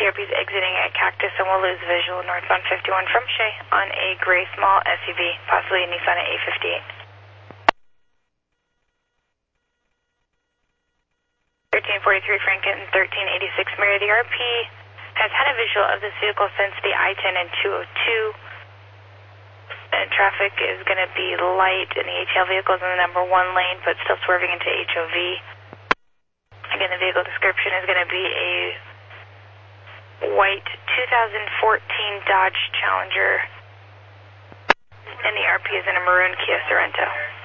DRP is exiting at Cactus and will lose visual northbound 51 from Shea on a gray small SUV, possibly a Nissan at 858. 1343 Franken, 1386 Mary. The RP has had a visual of this vehicle since the I-10 and 202. And traffic is going to be light, and the ATL vehicle is in the number 1 lane, but still swerving into HOV. Again, the vehicle description is going to be a white 2014 Dodge Challenger, and the RP is in a maroon Kia Sorento.